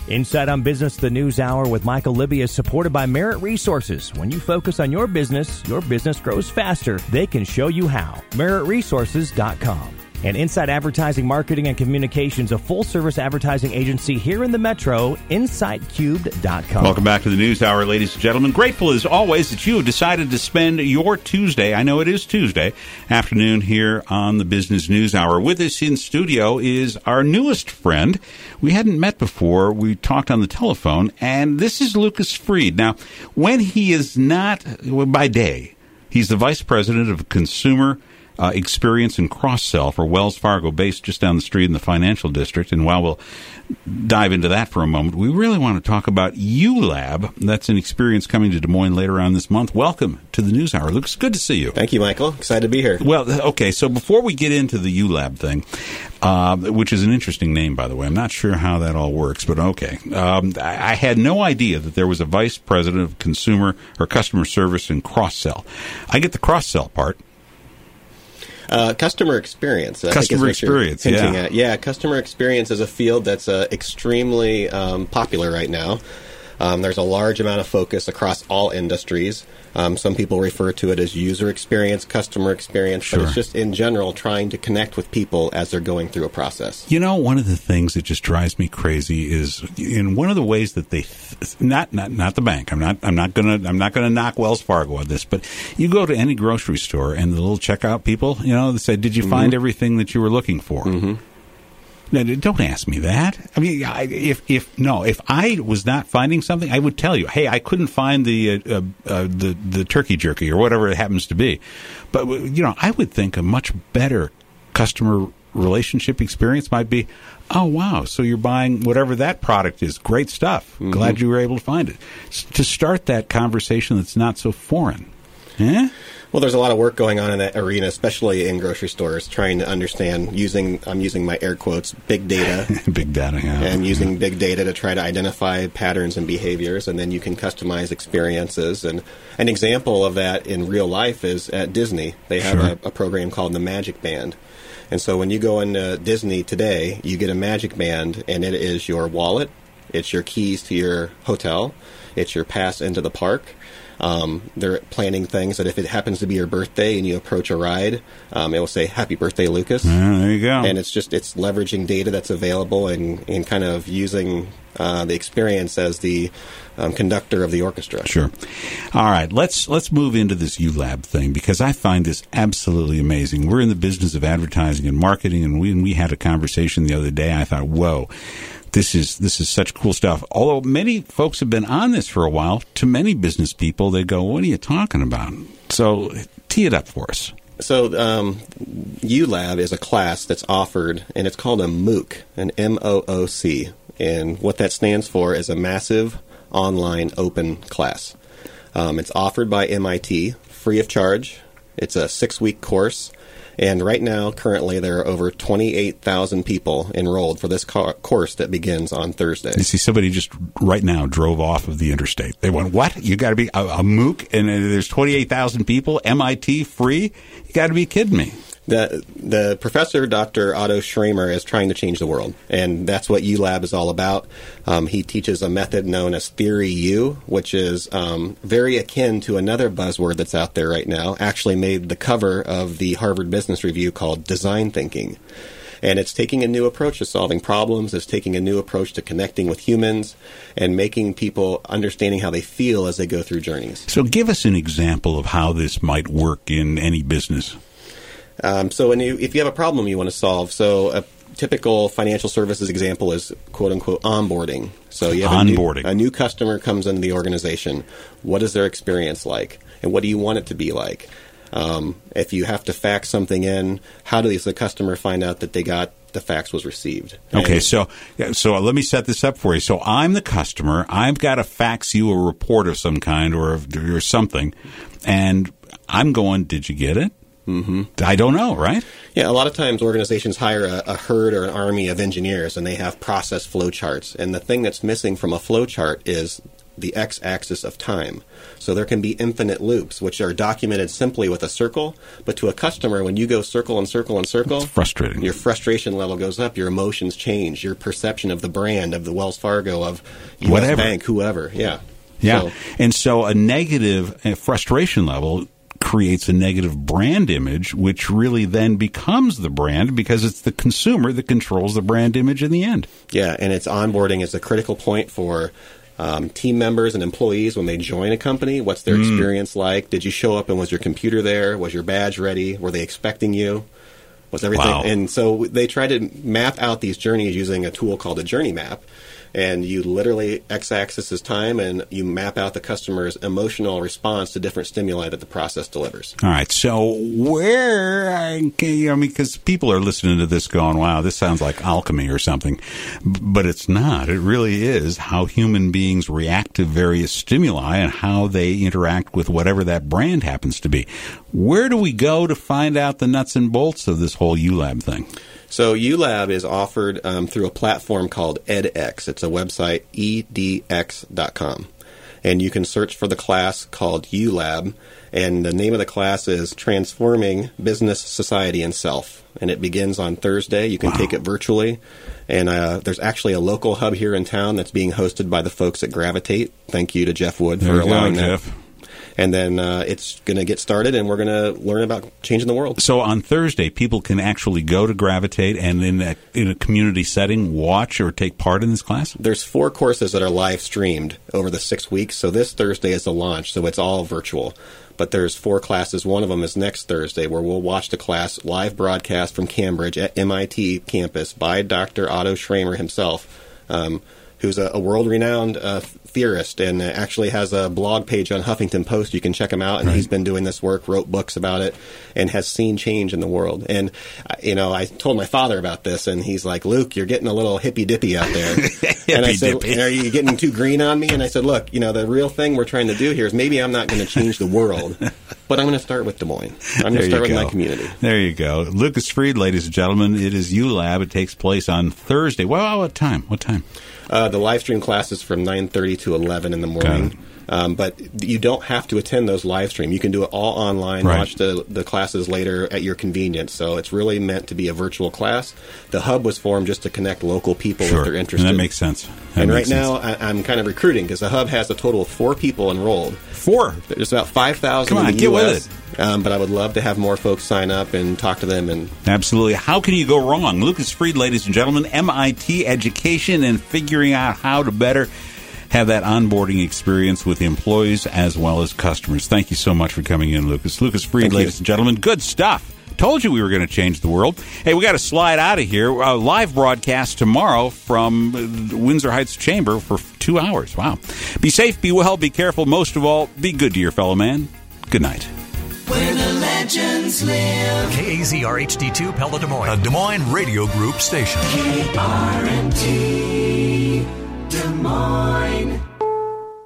Inside on Business, the News Hour with Michael Libby is supported by Merit Resources. When you focus on your business grows faster. They can show you how. MeritResources.com. And Inside Advertising, Marketing, and Communications, a full-service advertising agency here in the Metro, InsightCubed.com. Welcome back to the News Hour, ladies and gentlemen. Grateful as always that you have decided to spend your Tuesday, I know it is Tuesday, afternoon here on the Business News Hour. With us in studio is our newest friend. We hadn't met before. We talked on the telephone, and this is Lucas Freed. Now, when he is not, by day, he's the Vice President of Consumer Experience and Cross-Sell for Wells Fargo, based just down the street in the financial district. And while we'll dive into that for a moment, we really want to talk about ULab. That's an experience coming to Des Moines later on this month. Welcome to the News Hour. Lucas, good to see you. Thank you, Michael. Excited to be here. Well, okay, so before we get into the ULab thing, which is an interesting name, by the way, I'm not sure how that all works, but okay. I had no idea that there was a Vice President of Consumer or Customer Service and Cross-Sell. I get the cross-sell part. Customer experience. Customer experience, yeah. Yeah, customer experience is a field that's extremely popular right now. There's a large amount of focus across all industries. Some people refer to it as user experience, customer experience, Sure. but it's just in general trying to connect with people as they're going through a process. You know, one of the things that just drives me crazy is in one of the ways that they not the bank. I'm not gonna knock Wells Fargo on this, but you go to any grocery store and the little checkout people, you know, they say, "Did you find everything that you were looking for?" Mm-hmm. Now, don't ask me that. I mean, if I was not finding something, I would tell you, "Hey, I couldn't find the turkey jerky or whatever it happens to be." But you know, I would think a much better customer relationship experience might be, "Oh, wow, so you're buying whatever that product is. Great stuff. Mm-hmm. Glad you were able to find it." To start that conversation that's not so foreign. Eh? Well, there's a lot of work going on in that arena, especially in grocery stores, trying to understand, I'm using my air quotes, big data. Big data, yeah. And using big data to try to identify patterns and behaviors, and then you can customize experiences. And an example of that in real life is at Disney. They have a program called the Magic Band. And so when you go into Disney today, you get a Magic Band, and it is your wallet, it's your keys to your hotel, it's your pass into the park. They're planning things that if it happens to be your birthday and you approach a ride, it will say, "Happy birthday, Lucas." There you go. And it's leveraging data that's available and kind of using the experience as the conductor of the orchestra. Sure. All right, let's move into this ULab thing, because I find this absolutely amazing. We're in the business of advertising and marketing, and we had a conversation the other day. I thought, whoa. This is such cool stuff. Although many folks have been on this for a while, to many business people, they go, "What are you talking about?" So tee it up for us. So ULab is a class that's offered, and it's called a MOOC, an MOOC. And what that stands for is a Massive Online Open Class. It's offered by MIT, free of charge. It's a 6-week course. And right now, currently, there are over 28,000 people enrolled for this course that begins on Thursday. You see, somebody just right now drove off of the interstate. They went, "What? You got to be a MOOC, and there's 28,000 people, MIT free? You got to be kidding me." The professor, Dr. Otto Schremer, is trying to change the world, and that's what ULab is all about. He teaches a method known as Theory U, which is very akin to another buzzword that's out there right now, actually made the cover of the Harvard Business Review, called design thinking. And it's taking a new approach to solving problems. It's taking a new approach to connecting with humans and making people understanding how they feel as they go through journeys. So give us an example of how this might work in any business. So if you have a problem you want to solve, so a typical financial services example is quote-unquote onboarding. So you have a new customer comes into the organization. What is their experience like? And what do you want it to be like? If you have to fax something in, how does the customer find out that the fax was received? Okay, so let me set this up for you. So I'm the customer. I've got to fax you a report of some kind or something, and I'm going, "Did you get it?" Mm-hmm. I don't know, right? Yeah, a lot of times organizations hire a herd or an army of engineers, and they have process flow charts. And the thing that's missing from a flow chart is the x-axis of time. So there can be infinite loops, which are documented simply with a circle. But to a customer, when you go circle and circle and circle, it's frustrating. Your frustration level goes up, your emotions change, your perception of the brand, of the Wells Fargo, of U.S. Bank, whoever. Yeah. Yeah. And so a negative frustration level creates a negative brand image, which really then becomes the brand because it's the consumer that controls the brand image in the end. Yeah, and its onboarding is a critical point for team members and employees when they join a company. What's their experience like? Did you show up and was your computer there? Was your badge ready? Were they expecting you? Was everything? Wow. And so they try to map out these journeys using a tool called a journey map. And you literally, x-axis is time, and you map out the customer's emotional response to different stimuli that the process delivers. All right. So because people are listening to this going, wow, this sounds like alchemy or something. But it's not. It really is how human beings react to various stimuli and how they interact with whatever that brand happens to be. Where do we go to find out the nuts and bolts of this whole ULab thing? So ULab is offered through a platform called edX. It's a website, edx.com. And you can search for the class called ULab. And the name of the class is Transforming Business, Society, and Self. And it begins on Thursday. You can take it virtually. And there's actually a local hub here in town that's being hosted by the folks at Gravitate. Thank you to Jeff Wood for allowing that. Jeff. And then it's going to get started, and we're going to learn about changing the world. So on Thursday, people can actually go to Gravitate and in a community setting watch or take part in this class? There's 4 courses that are live streamed over the 6 weeks. So this Thursday is the launch, so it's all virtual. But there's 4 classes. One of them is next Thursday, where we'll watch the class live broadcast from Cambridge at MIT campus by Dr. Otto Schramer himself, who's a world-renowned theorist and actually has a blog page on Huffington Post. You can check him out, and he's been doing this work, wrote books about it, and has seen change in the world. And, I told my father about this, and he's like, Luke, you're getting a little hippy-dippy out there. And I said, are you getting too green on me? And I said, look, the real thing we're trying to do here is maybe I'm not going to change the world, but I'm going to start with Des Moines. I'm going to start with my community. There you go. Lucas Fried, ladies and gentlemen, it is ULab. It takes place on Thursday. Well, what time? The live stream class is from 9:30 to 11 in the morning. But you don't have to attend those live stream. You can do it all online, watch the classes later at your convenience. So it's really meant to be a virtual class. The hub was formed just to connect local people if they're interested. And that makes sense. Now I'm kind of recruiting because the hub has a total of 4 people enrolled. 4? There's about 5,000 Come on, in the get U.S. with it. But I would love to have more folks sign up and talk to them. Absolutely. How can you go wrong? Lucas Fried, ladies and gentlemen, MIT Education, and figuring out how to better have that onboarding experience with employees as well as customers. Thank you so much for coming in, Lucas. Lucas Fried, ladies and gentlemen. Good stuff. Told you we were going to change the world. Hey, we got to slide out of here. A live broadcast tomorrow from Windsor Heights Chamber for 2 hours. Wow. Be safe, be well, be careful. Most of all, be good to your fellow man. Good night. Where the legends live. KAZR HD2 Pella Des Moines. A Des Moines Radio Group station. KRNT Des Moines.